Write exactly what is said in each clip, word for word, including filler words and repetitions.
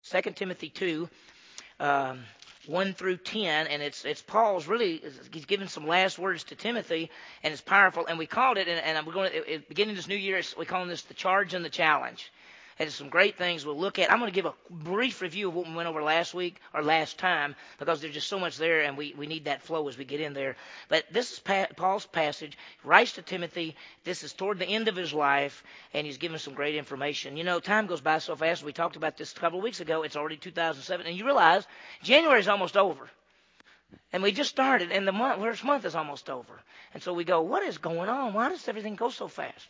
Second Timothy two, um, one through ten, and it's it's Paul's really, he's giving some last words to Timothy, and it's powerful. And we called it, and, and we're going to, beginning this new year, we call this the charge and the challenge. And some great things we'll look at. I'm going to give a brief review of what we went over last week or last time because there's just so much there, and we, we need that flow as we get in there. But this is pa- Paul's passage. He writes to Timothy. This is toward the end of his life, and he's given some great information. You know, time goes by so fast. We talked about this a couple of weeks ago. It's already two thousand seven, and you realize January is almost over. And we just started, and the month, first month is almost over. And so we go, what is going on? Why does everything go so fast?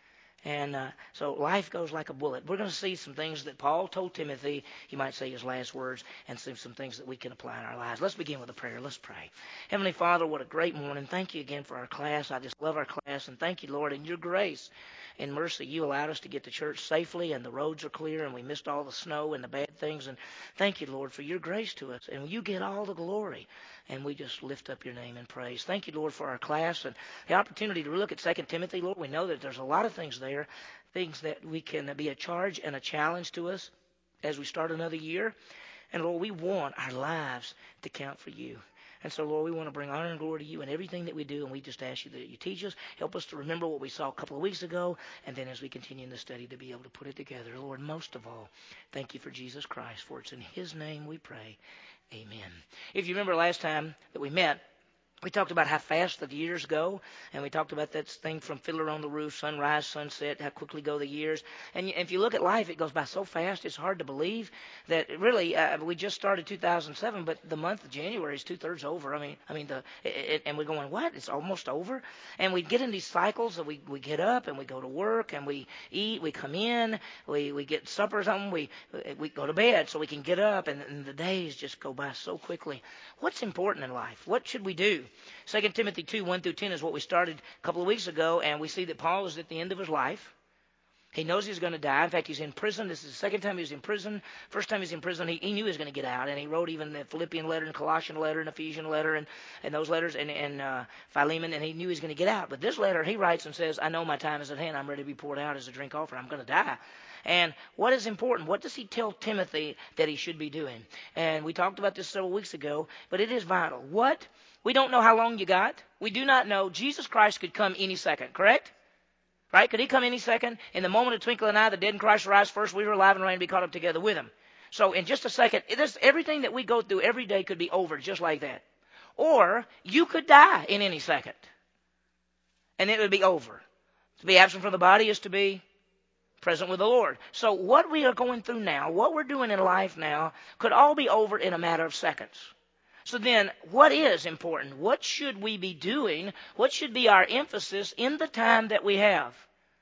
And uh, so life goes like a bullet. We're going to see some things that Paul told Timothy. You might say his last words, and see some things that we can apply in our lives. Let's begin with a prayer. Let's pray. Heavenly Father, what a great morning. Thank you again for our class. I just love our class. And thank you, Lord, in your grace and mercy, you allowed us to get to church safely, and the roads are clear, and we missed all the snow and the bad things. And thank you, Lord, for your grace to us. And you get all the glory. And we just lift up your name in praise. Thank you, Lord, for our class and the opportunity to look at Second Timothy. Lord, we know that there's a lot of things there, things that we can be a charge and a challenge to us as we start another year. And, Lord, we want our lives to count for you. And so, Lord, we want to bring honor and glory to you in everything that we do, and we just ask you that you teach us, help us to remember what we saw a couple of weeks ago, and then as we continue in the study to be able to put it together. Lord, most of all, thank you for Jesus Christ, for it's in his name we pray. Amen. If you remember last time that we met, we talked about how fast the years go, and we talked about that thing from Fiddler on the Roof, sunrise, sunset, how quickly go the years. And if you look at life, it goes by so fast, it's hard to believe that really uh, we just started two thousand seven, but the month of January is two-thirds over. I mean, I mean, the it, it, and we're going, what? It's almost over? And we get in these cycles, and we, we get up, and we go to work, and we eat, we come in, we, we get supper or something, we, we go to bed so we can get up, and, and the days just go by so quickly. What's important in life? What should we do? Second Timothy two, one through ten is what we started a couple of weeks ago, and we see that Paul is at the end of his life. He knows he's going to die. In fact, he's in prison. This is the second time he was in prison. First time he was in prison, he, he knew he was going to get out, and he wrote even the Philippian letter and Colossian letter and Ephesian letter and, and those letters and, and uh, Philemon, and he knew he was going to get out. But this letter, he writes and says, I know my time is at hand. I'm ready to be poured out as a drink offering. I'm going to die. And what is important? What does he tell Timothy that he should be doing? And we talked about this several weeks ago, but it is vital. What? We don't know how long you got. We do not know. Jesus Christ could come any second, correct? Right? Could he come any second? In the moment of twinkling an eye, the dead in Christ rise first. We were alive and reign to be caught up together with him. So in just a second, this, everything that we go through every day could be over just like that. Or you could die in any second. And it would be over. To be absent from the body is to be present with the Lord. So what we are going through now, what we're doing in life now, could all be over in a matter of seconds. So then, what is important? What should we be doing? What should be our emphasis in the time that we have?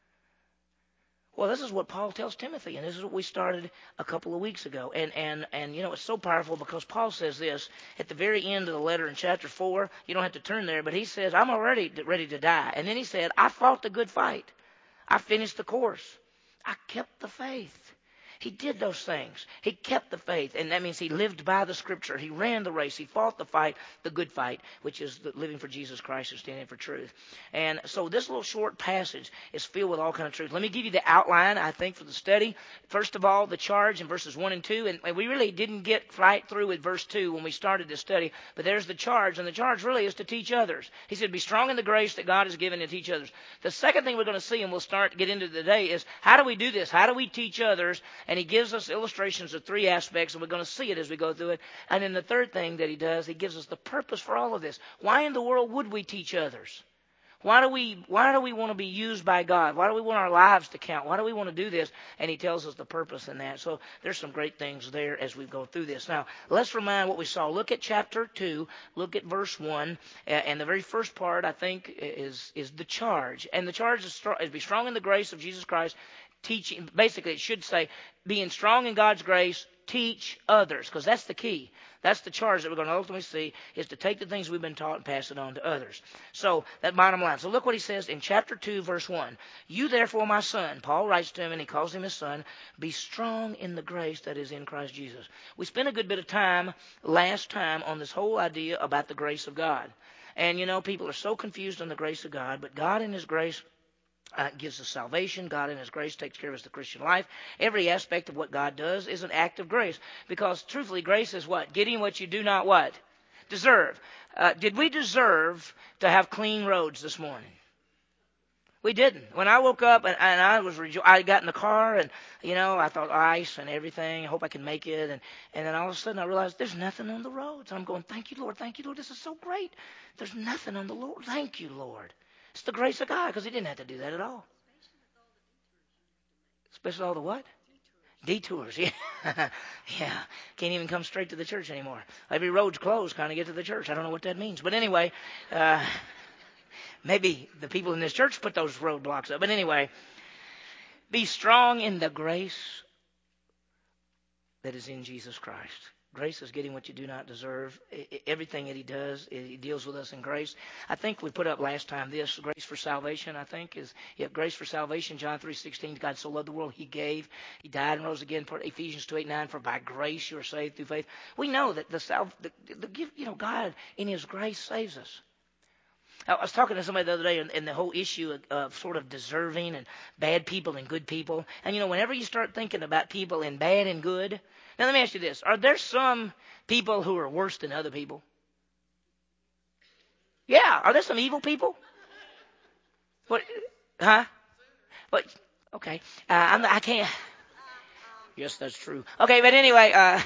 Well, this is what Paul tells Timothy, and this is what we started a couple of weeks ago. And, and, and you know, it's so powerful because Paul says this at the very end of the letter in chapter four. You don't have to turn there, but he says, I'm already ready to die. And then he said, I fought the good fight. I finished the course. I kept the faith. He did those things. He kept the faith, and that means he lived by the Scripture. He ran the race. He fought the fight, the good fight, which is the living for Jesus Christ and standing for truth. And so this little short passage is filled with all kind of truth. Let me give you the outline, I think, for the study. First of all, the charge in verses one and two, and we really didn't get right through with verse two when we started this study, but there's the charge, and the charge really is to teach others. He said, be strong in the grace that God has given to teach others. The second thing we're going to see, and we'll start to get into today, is how do we do this? How do we teach others? And he gives us illustrations of three aspects, and we're going to see it as we go through it. And then the third thing that he does, he gives us the purpose for all of this. Why in the world would we teach others? Why do we why do we want to be used by God? Why do we want our lives to count? Why do we want to do this? And he tells us the purpose in that. So there's some great things there as we go through this. Now, let's remind what we saw. Look at chapter two. Look at verse one. And the very first part, I think, is, is the charge. And the charge is, is be strong in the grace of Jesus Christ. Teaching, basically it should say, being strong in God's grace, teach others, because that's the key. That's the charge that we're going to ultimately see, is to take the things we've been taught and pass it on to others. So that bottom line. So look what he says in chapter two, verse one. You therefore, my son, Paul writes to him, and he calls him his son, be strong in the grace that is in Christ Jesus. We spent a good bit of time last time on this whole idea about the grace of God. And, you know, people are so confused on the grace of God, but God in his grace Uh, gives us salvation. God in His grace takes care of us the Christian life. Every aspect of what God does is an act of grace. Because truthfully, grace is what? Getting what you do not what? Deserve. Uh, did we deserve to have clean roads this morning? We didn't. When I woke up and, and I was rejo- I got in the car and, you know, I thought ice and everything. I hope I can make it. And, and then all of a sudden I realized there's nothing on the roads. I'm going, thank you, Lord. Thank you, Lord. This is so great. There's nothing on the Lord. Thank you, Lord. It's the grace of God because He didn't have to do that at all. Especially all the what? Detours. Yeah. Yeah. Can't even come straight to the church anymore. Every road's closed kind of get to the church. I don't know what that means. But anyway, uh, maybe the people in this church put those roadblocks up. But anyway, be strong in the grace that is in Jesus Christ. Grace is getting what you do not deserve. Everything that He does, He deals with us in grace. I think we put up last time this, grace for salvation, I think, is yeah, grace for salvation. John three sixteen, God so loved the world, He gave. He died and rose again. For Ephesians two eight nine, for by grace you are saved through faith. We know that the, salve, the, the gift, you know, God in His grace saves us. I was talking to somebody the other day, and, and the whole issue of, of sort of deserving and bad people and good people. And, you know, whenever you start thinking about people in bad and good, now let me ask you this. Are there some people who are worse than other people? Yeah. Are there some evil people? What? Huh? But, okay. Uh, I'm, I can't. Yes, that's true. Okay, but anyway, uh,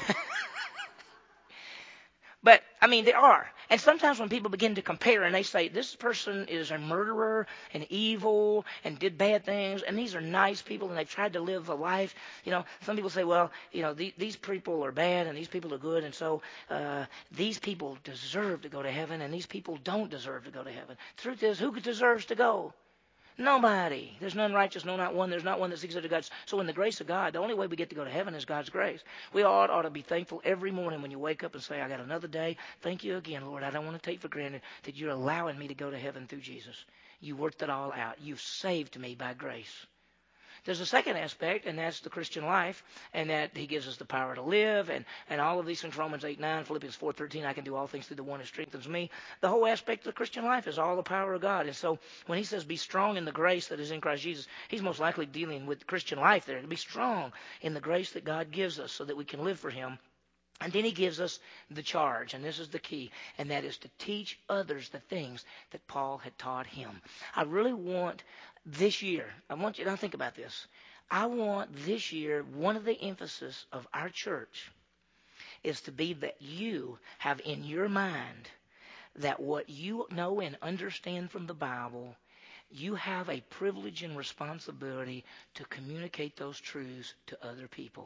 but, I mean, there are. And sometimes when people begin to compare and they say, this person is a murderer and evil and did bad things, and these are nice people and they've tried to live a life. You know, some people say, well, you know, the, these people are bad and these people are good, and so uh, these people deserve to go to heaven and these people don't deserve to go to heaven. The truth is, who deserves to go? Nobody. There's none righteous, no, not one. There's not one that seeks after God. So in the grace of God, the only way we get to go to heaven is God's grace. We ought, ought to be thankful every morning when you wake up and say, I got another day. Thank you again, Lord. I don't want to take for granted that you're allowing me to go to heaven through Jesus. You worked it all out. You've saved me by grace. There's a second aspect, and that's the Christian life, and that He gives us the power to live, and, and all of these things, Romans eight nine, Philippians four thirteen, I can do all things through the one who strengthens me. The whole aspect of the Christian life is all the power of God. And so when He says be strong in the grace that is in Christ Jesus, He's most likely dealing with Christian life there. To be strong in the grace that God gives us so that we can live for Him. And then He gives us the charge, and this is the key, and that is to teach others the things that Paul had taught him. I really want this year, I want you to think about this. I want this year, one of the emphasis of our church is to be that you have in your mind that what you know and understand from the Bible, you have a privilege and responsibility to communicate those truths to other people.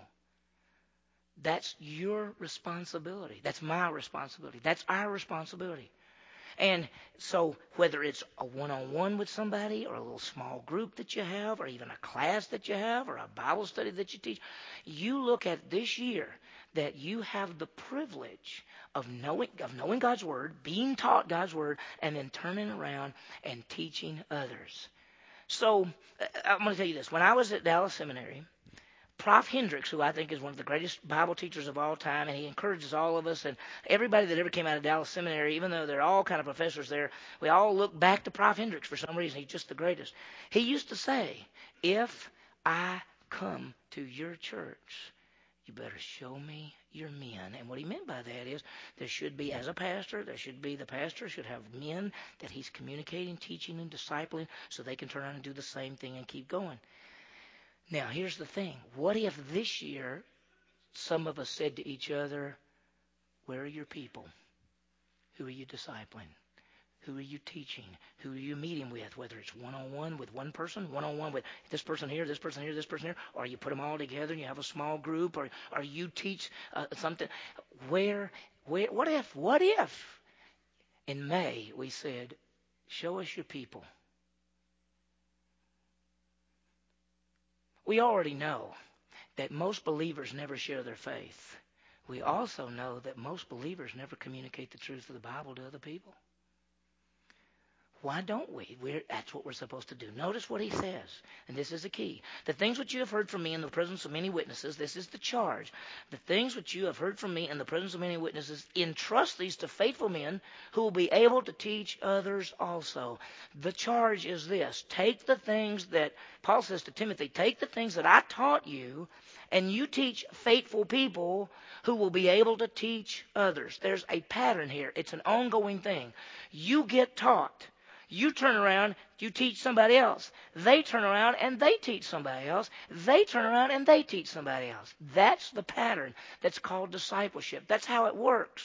That's your responsibility. That's my responsibility. That's our responsibility. And so whether it's a one-on-one with somebody or a little small group that you have or even a class that you have or a Bible study that you teach, you look at this year that you have the privilege of knowing, of knowing God's Word, being taught God's Word, and then turning around and teaching others. So I'm going to tell you this. When I was at Dallas Seminary, Prof Hendricks, who I think is one of the greatest Bible teachers of all time, and he encourages all of us and everybody that ever came out of Dallas Seminary, even though they're all kind of professors there, we all look back to Prof Hendricks for some reason. He's just the greatest. He used to say, if I come to your church, you better show me your men. And what he meant by that is there should be, as a pastor, there should be, the pastor should have men that he's communicating, teaching, and discipling so they can turn around and do the same thing and keep going. Now, here's the thing. What if this year some of us said to each other, where are your people? Who are you discipling? Who are you teaching? Who are you meeting with? Whether it's one-on-one with one person, one-on-one with this person here, this person here, this person here, or you put them all together and you have a small group, or, or you teach uh, something. Where, where, what if, what if in May we said, show us your people? We already know that most believers never share their faith. We also know that most believers never communicate the truth of the Bible to other people. Why don't we? We're, that's what we're supposed to do. Notice what he says, and this is the key. The things which you have heard from me in the presence of many witnesses, this is the charge. The things which you have heard from me in the presence of many witnesses, entrust these to faithful men who will be able to teach others also. The charge is this. Take the things that, Paul says to Timothy, take the things that I taught you, and you teach faithful people who will be able to teach others. There's a pattern here. It's an ongoing thing. You get taught. You turn around, you teach somebody else. They turn around and they teach somebody else. They turn around and they teach somebody else. That's the pattern that's called discipleship. That's how it works.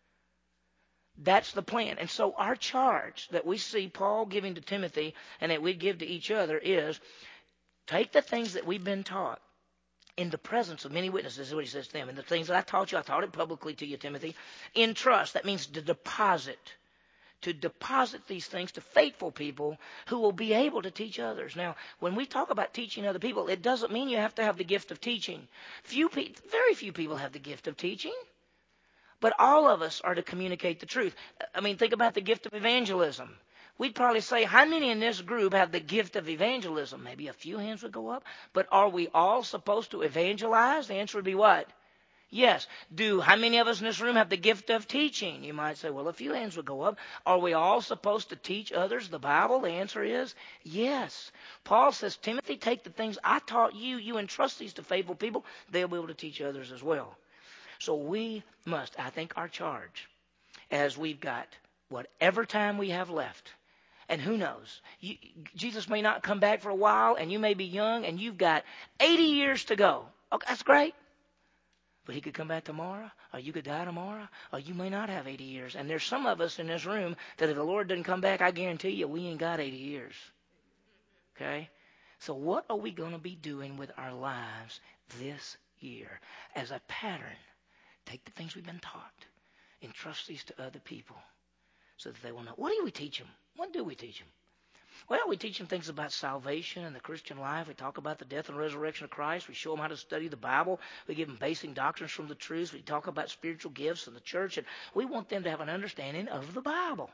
That's the plan. And so our charge that we see Paul giving to Timothy and that we give to each other is take the things that we've been taught in the presence of many witnesses, is what he says to them. And the things that I taught you, I taught it publicly to you, Timothy, in trust. That means to deposit. To deposit these things to faithful people who will be able to teach others. Now, when we talk about teaching other people, it doesn't mean you have to have the gift of teaching. Few pe- very few people have the gift of teaching. But all of us are to communicate the truth. I mean, think about the gift of evangelism. We'd probably say, how many in this group have the gift of evangelism? Maybe a few hands would go up. But are we all supposed to evangelize? The answer would be what? Yes. Do how many of us in this room have the gift of teaching? You might say, well, a few hands would go up. Are we all supposed to teach others the Bible? The answer is yes. Paul says, Timothy, take the things I taught you. You entrust these to faithful people. They'll be able to teach others as well. So we must, I think our charge, as we've got whatever time we have left, and who knows, you, Jesus may not come back for a while, and you may be young, and you've got eighty years to go. Okay, that's great. But he could come back tomorrow, or you could die tomorrow, or you may not have eighty years. And there's some of us in this room that if the Lord doesn't come back, I guarantee you we ain't got eighty years. Okay? So what are we going to be doing with our lives this year? As a pattern, take the things we've been taught, entrust these to other people so that they will know. What do we teach them? What do we teach them? Well, we teach them things about salvation and the Christian life. We talk about the death and resurrection of Christ. We show them how to study the Bible. We give them basic doctrines from the truths. We talk about spiritual gifts in the church. And we want them to have an understanding of the Bible.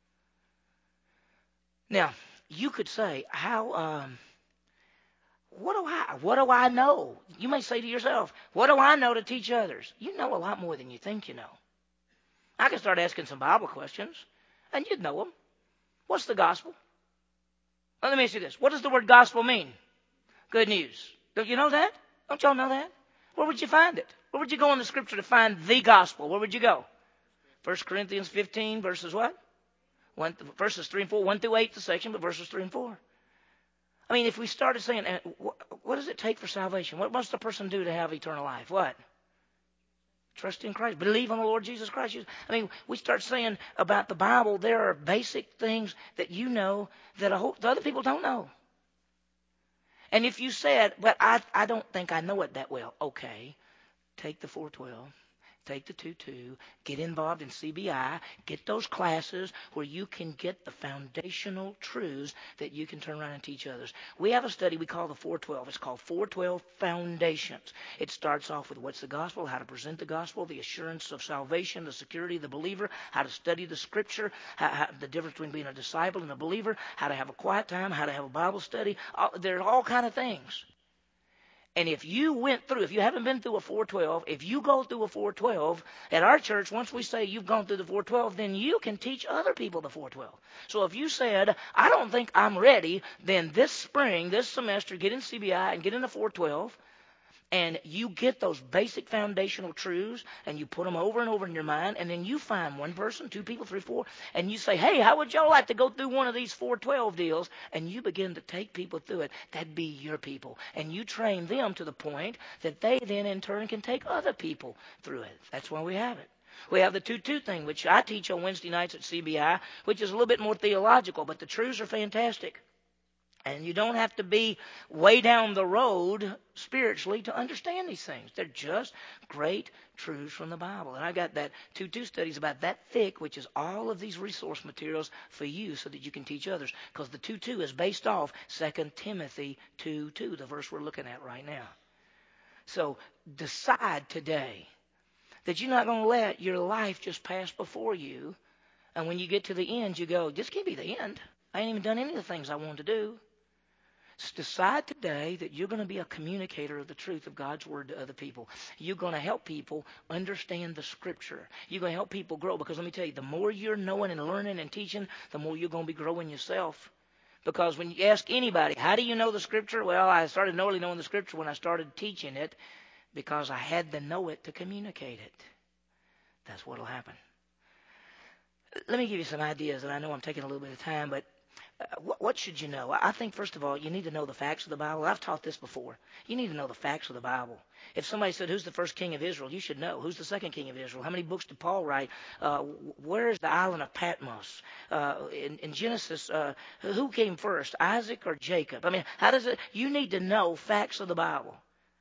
Now, you could say, how, um, what do I, what do I know? You may say to yourself, what do I know to teach others? You know a lot more than you think you know. I could start asking some Bible questions, and you'd know them. What's the gospel? Now, let me ask you this. What does the word gospel mean? Good news. Don't you know that? Don't y'all know that? Where would you find it? Where would you go in the scripture to find the gospel? Where would you go? First Corinthians fifteen, verses what? One, verses three and four. one through eight, the section, but verses three and four. I mean, if we started saying, what does it take for salvation? What must a person do to have eternal life? What? Trust in Christ. Believe on the Lord Jesus Christ. I mean, we start saying about the Bible, there are basic things that you know that a whole, the other people don't know. And if you said, but I, I don't think I know it that well. Okay, take the four twelve. Take the two two, get involved in C B I, get those classes where you can get the foundational truths that you can turn around and teach others. We have a study we call the four twelve. It's called four twelve Foundations. It starts off with what's the gospel, how to present the gospel, the assurance of salvation, the security of the believer, how to study the scripture, how, how, the difference between being a disciple and a believer, how to have a quiet time, how to have a Bible study. All, there are all kind of things. And if you went through, if you haven't been through a four twelve, if you go through a four twelve, at our church, once we say you've gone through the four twelve, then you can teach other people the four twelve. So if you said, I don't think I'm ready, then this spring, this semester, get in C B I and get in the four twelve, and you get those basic foundational truths, and you put them over and over in your mind, and then you find one person, two people, three, four, and you say, hey, how would y'all like to go through one of these four twelve deals? And you begin to take people through it. That'd be your people. And you train them to the point that they then in turn can take other people through it. That's why we have it. We have the two two thing, which I teach on Wednesday nights at C B I, which is a little bit more theological, but the truths are fantastic. And you don't have to be way down the road spiritually to understand these things. They're just great truths from the Bible. And I got that two two studies about that thick, which is all of these resource materials for you so that you can teach others. Because the two two is based off Second Timothy two two, the verse we're looking at right now. So decide today that you're not going to let your life just pass before you And when you get to the end, you go, this can't be the end. I ain't even done any of the things I wanted to do. So decide today that you're going to be a communicator of the truth of God's word to other people. You're going to help people understand the scripture. You're going to help people grow. Because let me tell you, the more you're knowing and learning and teaching, the more you're going to be growing yourself. Because when you ask anybody, how do you know the scripture? Well, I started really knowing the scripture when I started teaching it because I had to know it to communicate it. That's what will happen. Let me give you some ideas, and I know I'm taking a little bit of time, but uh, what, what should you know? I think, first of all, you need to know the facts of the Bible. I've taught this before. You need to know the facts of the Bible. If somebody said, who's the first king of Israel? You should know. Who's the second king of Israel? How many books did Paul write? Uh, where is the island of Patmos? Uh, in, in Genesis, uh, who came first, Isaac or Jacob? I mean, how does it? You need to know facts of the Bible.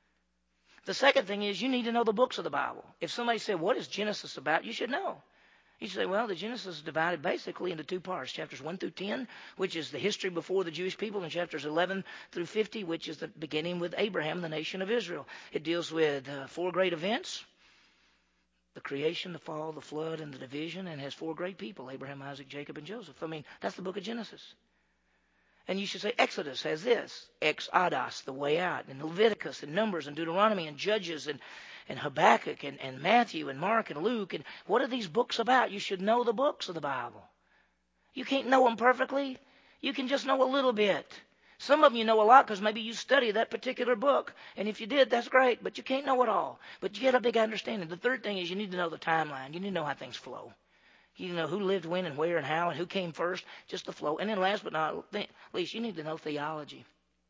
The second thing is you need to know the books of the Bible. If somebody said, what is Genesis about? You should know. You say, well, the Genesis is divided basically into two parts, chapters one through ten, which is the history before the Jewish people, and chapters eleven through fifty, which is the beginning with Abraham, the nation of Israel. It deals with uh, four great events, the creation, the fall, the flood, and the division, and has four great people, Abraham, Isaac, Jacob, and Joseph. I mean, that's the book of Genesis. And you should say Exodus has this, Exodus, the way out, and Leviticus, and Numbers, and Deuteronomy, and Judges, and and Habakkuk, and, and Matthew, and Mark, and Luke. And what are these books about? You should know the books of the Bible. You can't know them perfectly. You can just know a little bit. Some of them you know a lot because maybe you study that particular book. And if you did, that's great. But you can't know it all. But you get a big understanding. The third thing is you need to know the timeline. You need to know how things flow. You need to know who lived when and where and how and who came first. Just the flow. And then last but not least, you need to know theology.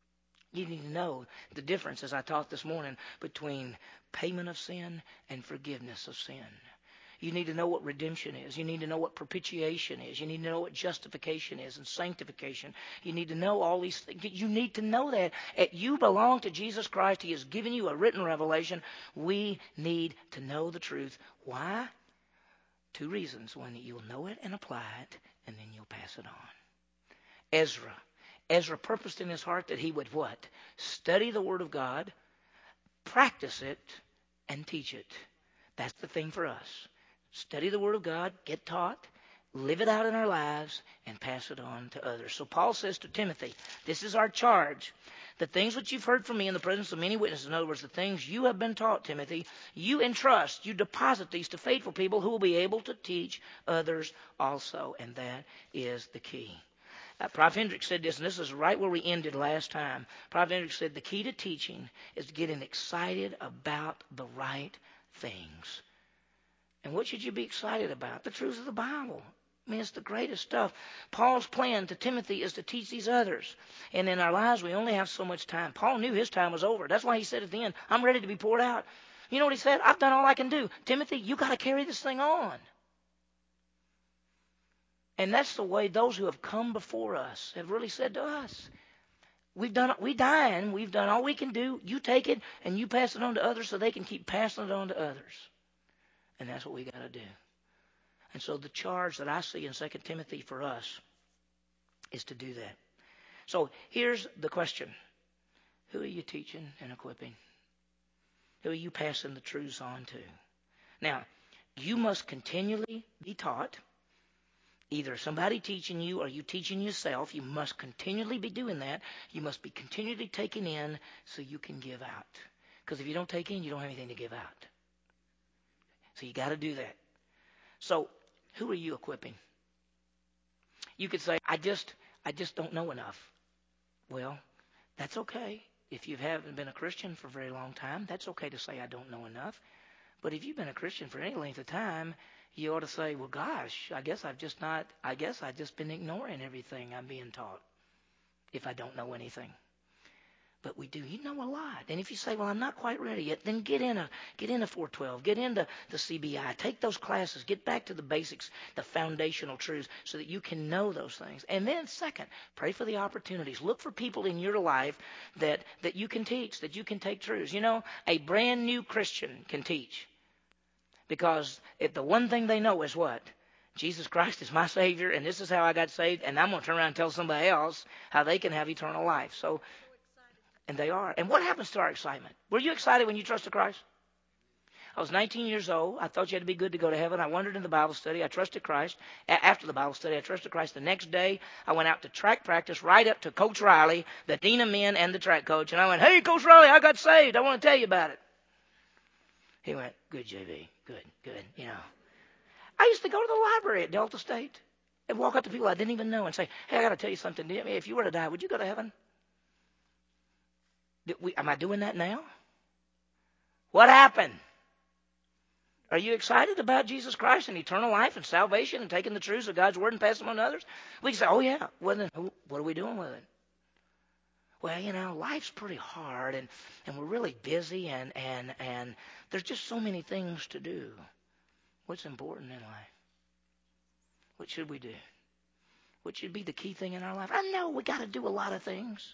You need to know the difference, as I taught this morning, between payment of sin and forgiveness of sin. You need to know what redemption is. You need to know what propitiation is. You need to know what justification is and sanctification. You need to know all these things. You need to know that. You belong to Jesus Christ. He has given you a written revelation. We need to know the truth. Why? Two reasons. One, that you'll know it and apply it, and then you'll pass it on. Ezra. Ezra purposed in his heart that he would what? Study the Word of God, practice it, and teach it. That's the thing for us. Study the Word of God, get taught, live it out in our lives, and pass it on to others. So Paul says to Timothy, this is our charge. The things which you've heard from me in the presence of many witnesses, in other words, the things you have been taught, Timothy, you entrust, you deposit these to faithful people who will be able to teach others also. And that is the key. Uh, Prophet Hendricks said this, and this is right where we ended last time. Prophet Hendricks said the key to teaching is getting excited about the right things. And what should you be excited about? The truth of the Bible. I mean, it's the greatest stuff. Paul's plan to Timothy is to teach these others. And in our lives, we only have so much time. Paul knew his time was over. That's why he said at the end, I'm ready to be poured out. You know what he said? I've done all I can do. Timothy, you got to carry this thing on. And that's the way those who have come before us have really said to us. We've done, we dying, we've done all we can do. You take it and you pass it on to others so they can keep passing it on to others. And that's what we got to do. And so the charge that I see in Second Timothy for us is to do that. So here's the question. Who are you teaching and equipping? Who are you passing the truths on to? Now, you must continually be taught. Either somebody teaching you or you teaching yourself. You must continually be doing that. You must be continually taking in so you can give out. Because if you don't take in, you don't have anything to give out. So you got to do that. So who are you equipping? You could say, I just, I just don't know enough. Well, that's okay. If you haven't been a Christian for a very long time, that's okay to say I don't know enough. But if you've been a Christian for any length of time, you ought to say, well, gosh, I guess I've just not, I guess I've just been ignoring everything I'm being taught if I don't know anything. But we do. You know a lot. And if you say, well, I'm not quite ready yet, then get in a get into four twelve. Get into the C B I. Take those classes. Get back to the basics, the foundational truths, so that you can know those things. And then second, pray for the opportunities. Look for people in your life that, that you can teach, that you can take truths. You know, a brand new Christian can teach. Because if the one thing they know is what? Jesus Christ is my Savior, and this is how I got saved, and I'm going to turn around and tell somebody else how they can have eternal life. So, and they are. And what happens to our excitement? Were you excited when you trusted Christ? I was nineteen years old. I thought you had to be good to go to heaven. I wandered in the Bible study. I trusted Christ. A- after the Bible study, I trusted Christ. The next day, I went out to track practice right up to Coach Riley, the dean of men and the track coach. And I went, hey, Coach Riley, I got saved. I want to tell you about it. He went, good, J V. Good, good, you know. I used to go to the library at Delta State and walk up to people I didn't even know and say, hey, I got to tell you something. If you were to die, would you go to heaven? Did we, am I doing that now? What happened? Are you excited about Jesus Christ and eternal life and salvation and taking the truths of God's Word and passing them on to others? We can say, oh, yeah. Well, then, what are we doing with it? Well, you know, life's pretty hard, and, and we're really busy, and, and, and there's just so many things to do. What's important in life? What should we do? What should be the key thing in our life? I know we got to do a lot of things.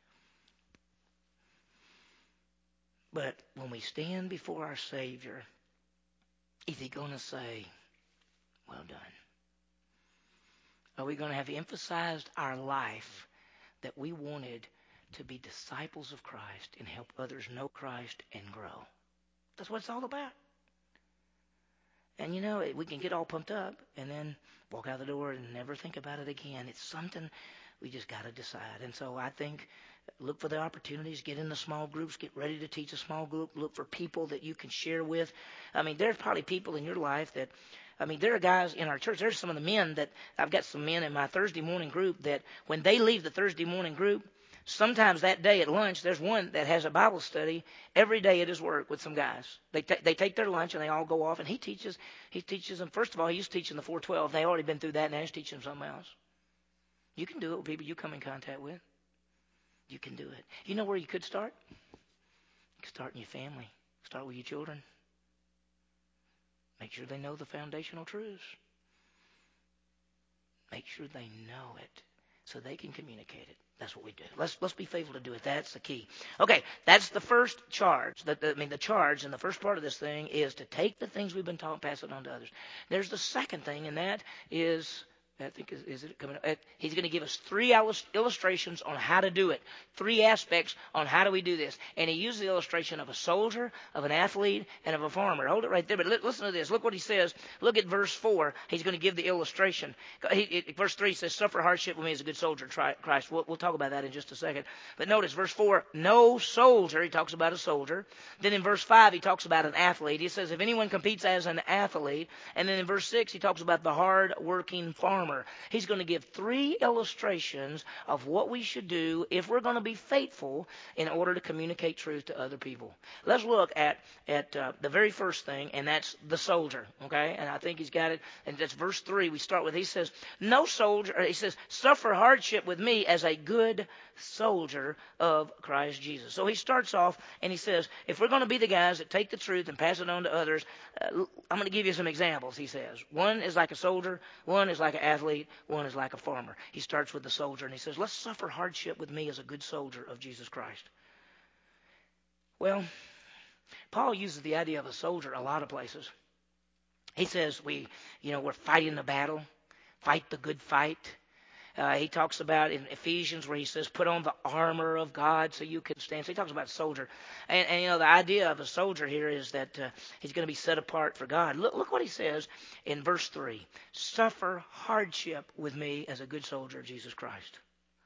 But when we stand before our Savior, is He going to say, well done? Are we going to have emphasized our life that we wanted to be disciples of Christ and help others know Christ and grow? That's what it's all about. And, you know, we can get all pumped up and then walk out the door and never think about it again. It's something we just got to decide. And so I think look for the opportunities, get in the small groups, get ready to teach a small group, look for people that you can share with. I mean, there's probably people in your life that, I mean, there are guys in our church, there's some of the men that, I've got some men in my Thursday morning group that when they leave the Thursday morning group, sometimes that day at lunch, there's one that has a Bible study every day at his work with some guys. They ta- they take their lunch and they all go off, and he teaches he teaches them. First of all, he's teaching the four twelve. They already been through that, and now he's teaching them something else. You can do it with people you come in contact with. You can do it. You know where you could start? You can start in your family. Start with your children. Make sure they know the foundational truths. Make sure they know it so they can communicate it. That's what we do. Let's let's be faithful to do it. That's the key. Okay, that's the first charge. The, the, I mean, the charge in the first part of this thing is to take the things we've been taught and pass it on to others. There's the second thing, and that is, I think, is, is it coming up? He's going to give us three illustrations on how to do it. Three aspects on how do we do this. And he uses the illustration of a soldier, of an athlete, and of a farmer. Hold it right there. But listen to this. Look what he says. Look at verse four. He's going to give the illustration. He, it, verse three says, suffer hardship with me as a good soldier, Christ. We'll, we'll talk about that in just a second. But notice verse four, no soldier. He talks about a soldier. Then in verse five, he talks about an athlete. He says, if anyone competes as an athlete. And then in verse six, he talks about the hard-working farmer. He's going to give three illustrations of what we should do if we're going to be faithful in order to communicate truth to other people. Let's look at at uh, the very first thing, and that's the soldier. Okay, and I think he's got it. And that's verse three. We start with. He says, "No soldier." He says, "Suffer hardship with me as a good soldier of Christ Jesus." So he starts off and he says, if we're going to be the guys that take the truth and pass it on to others, uh, I'm going to give you some examples. He says, one is like a soldier, one is like an athlete, one is like a farmer. He starts with the soldier and he says, let's suffer hardship with me as a good soldier of Jesus Christ. Well, Paul uses the idea of a soldier a lot of places. He says we, you know, we're fighting the battle, fight the good fight. Uh, he talks about in Ephesians where he says, put on the armor of God so you can stand. So he talks about soldier. And, and you know, the idea of a soldier here is that uh, he's going to be set apart for God. Look, look what he says in verse three. Suffer hardship with me as a good soldier of Jesus Christ.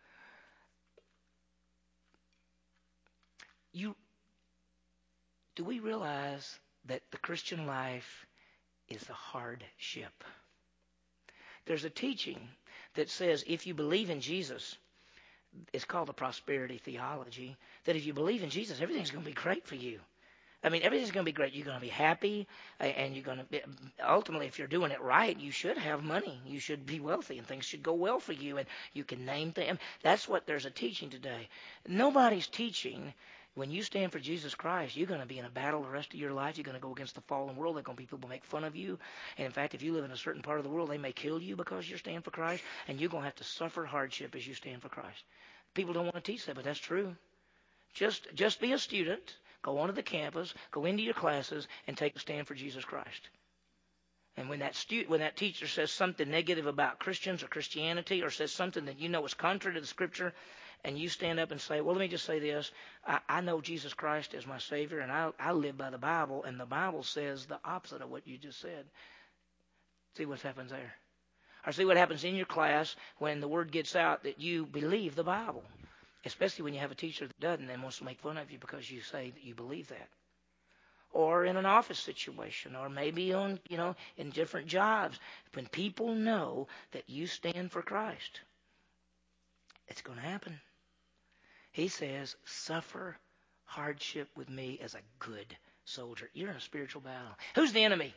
You, do we realize that the Christian life is a hardship? There's a teaching that says if you believe in Jesus, it's called a prosperity theology, that if you believe in Jesus, everything's going to be great for you. I mean, everything's going to be great. You're going to be happy, and you're going to be, ultimately, if you're doing it right, you should have money. You should be wealthy, and things should go well for you, and you can name things. That's what there's a teaching today. Nobody's teaching. When you stand for Jesus Christ, you're going to be in a battle the rest of your life. You're going to go against the fallen world. There are going to be people who make fun of you. And in fact, if you live in a certain part of the world, they may kill you because you're standing for Christ. And you're going to have to suffer hardship as you stand for Christ. People don't want to teach that, but that's true. Just, just be a student. Go onto the campus. Go into your classes and take a stand for Jesus Christ. And when that stu- when that teacher says something negative about Christians or Christianity or says something that you know is contrary to the Scripture, and you stand up and say, well, let me just say this. I, I know Jesus Christ is my Savior, and I, I live by the Bible, and the Bible says the opposite of what you just said. See what happens there. Or see what happens in your class when the word gets out that you believe the Bible. Especially when you have a teacher that doesn't and wants to make fun of you because you say that you believe that. Or in an office situation, or maybe on, you know, in different jobs. When people know that you stand for Christ, it's going to happen. He says, suffer hardship with me as a good soldier. You're in a spiritual battle. Who's the enemy?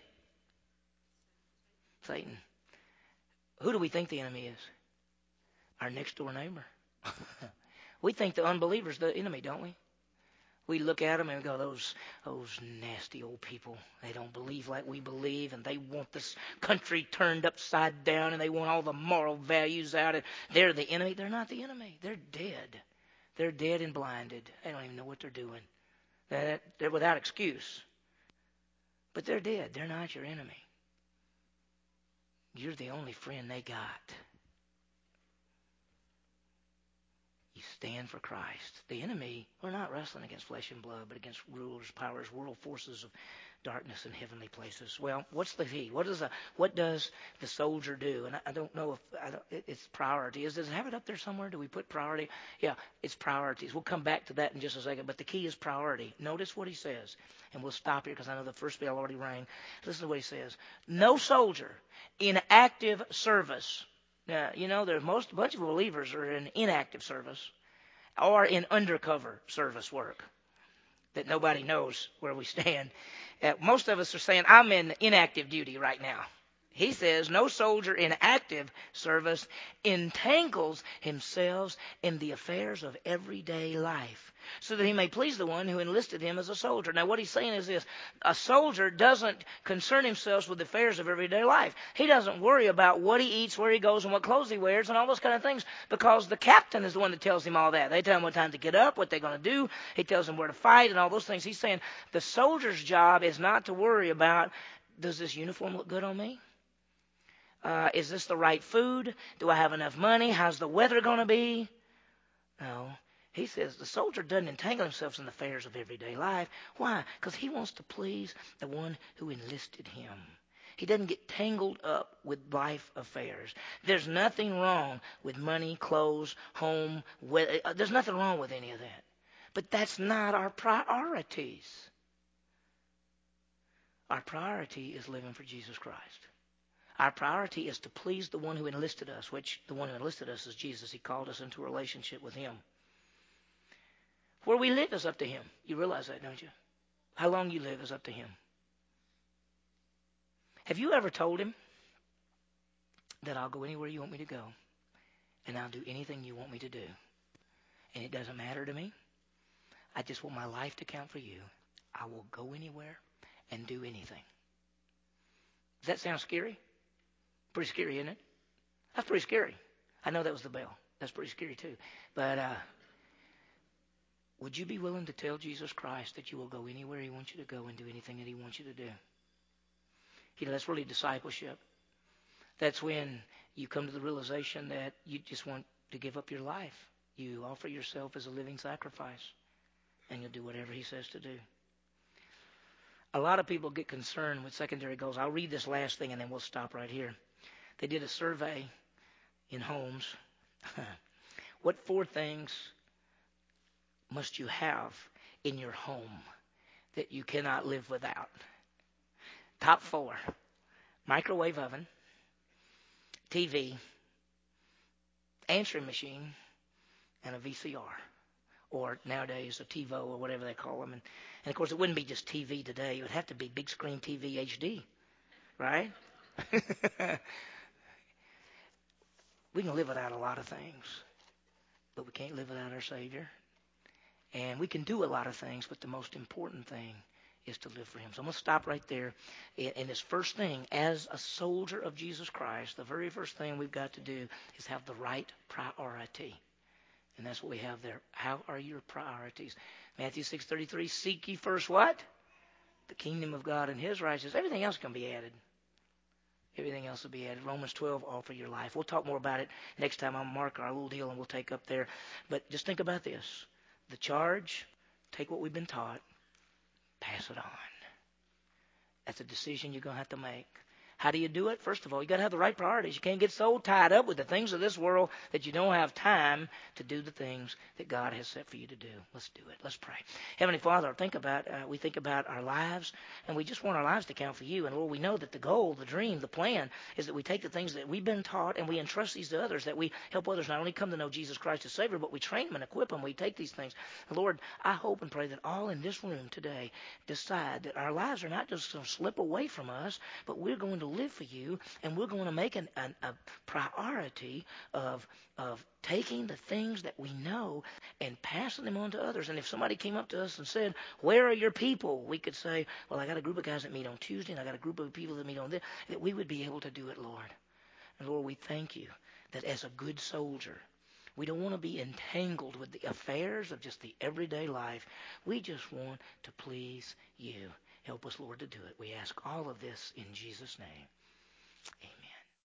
Satan. Who do we think the enemy is? Our next door neighbor. We think the unbeliever's the enemy, don't we? We look at them and we go, those, those nasty old people. They don't believe like we believe, and they want this country turned upside down, and they want all the moral values out. And they're the enemy. They're not the enemy. They're dead. They're dead and blinded. They don't even know what they're doing. They're, they're without excuse. But they're dead. They're not your enemy. You're the only friend they got. You stand for Christ. The enemy, we're not wrestling against flesh and blood, but against rulers, powers, world forces of darkness in heavenly places. Well, what's the key? What does a what does the soldier do? And I, I don't know if I don't, it, it's priority. Is does it have it up there somewhere? Do we put priority? Yeah, it's priorities. We'll come back to that in just a second. But the key is priority. Notice what he says, and we'll stop here because I know the first bell already rang. Listen to what he says. No soldier in active service. Now, you know, there's most a bunch of believers are in inactive service or in undercover service work that nobody knows where we stand. Uh, most of us are saying, I'm in inactive duty right now. He says, no soldier in active service entangles himself in the affairs of everyday life, so that he may please the one who enlisted him as a soldier. Now, what he's saying is this. A soldier doesn't concern himself with the affairs of everyday life. He doesn't worry about what he eats, where he goes, and what clothes he wears, and all those kind of things, because the captain is the one that tells him all that. They tell him what time to get up, what they're going to do. He tells him where to fight, and all those things. He's saying the soldier's job is not to worry about, does this uniform look good on me? Uh, is this the right food? Do I have enough money? How's the weather going to be? No. He says the soldier doesn't entangle himself in the affairs of everyday life. Why? Because he wants to please the one who enlisted him. He doesn't get tangled up with life affairs. There's nothing wrong with money, clothes, home. Weather. There's nothing wrong with any of that. But that's not our priorities. Our priority is living for Jesus Christ. Our priority is to please the one who enlisted us, which the one who enlisted us is Jesus. He called us into a relationship with him. Where we live is up to him. You realize that, don't you? How long you live is up to him. Have you ever told him that I'll go anywhere you want me to go, and I'll do anything you want me to do, and it doesn't matter to me? I just want my life to count for you. I will go anywhere and do anything. Does that sound scary? Pretty scary, isn't it? That's pretty scary. I know that was the bell. That's pretty scary too. But uh, would you be willing to tell Jesus Christ that you will go anywhere he wants you to go and do anything that he wants you to do? You know, that's really discipleship. That's when you come to the realization that you just want to give up your life. You offer yourself as a living sacrifice, and you'll do whatever he says to do. A lot of people get concerned with secondary goals. I'll read this last thing, and then we'll stop right here. They did a survey in homes. What four things must you have in your home that you cannot live without? Top four: microwave oven, T V, answering machine, and a V C R. Or nowadays a TiVo or whatever they call them. And, and of course it wouldn't be just T V today. It would have to be big screen T V H D. Right? We can live without a lot of things, but we can't live without our Savior. And we can do a lot of things, but the most important thing is to live for him. So I'm going to stop right there. And this first thing, as a soldier of Jesus Christ, the very first thing we've got to do is have the right priority. And that's what we have there. How are your priorities? Matthew six thirty-three, seek ye first what? The kingdom of God and his righteousness. Everything else can be added. Everything else will be added. Romans twelve, offer your life. We'll talk more about it next time. I'll mark our little deal and we'll take up there. But just think about this. The charge, take what we've been taught, pass it on. That's a decision you're going to have to make. How do you do it? First of all, you got to have the right priorities. You can't get so tied up with the things of this world that you don't have time to do the things that God has set for you to do. Let's do it. Let's pray. Heavenly Father, think about uh, we think about our lives, and we just want our lives to count for you. And Lord, we know that the goal, the dream, the plan is that we take the things that we've been taught and we entrust these to others. That we help others not only come to know Jesus Christ as Savior, but we train them and equip them. We take these things. And Lord, I hope and pray that all in this room today decide that our lives are not just going to slip away from us, but we're going to live for you, and we're going to make an, an, a priority of of taking the things that we know and passing them on to others. And if somebody came up to us and said, where are your people? We could say, well, I got a group of guys that meet on Tuesday, and I got a group of people that meet on this, that we would be able to do it, Lord. And Lord, we thank you that as a good soldier, we don't want to be entangled with the affairs of just the everyday life. We just want to please you. Help us, Lord, to do it. We ask all of this in Jesus' name. Amen.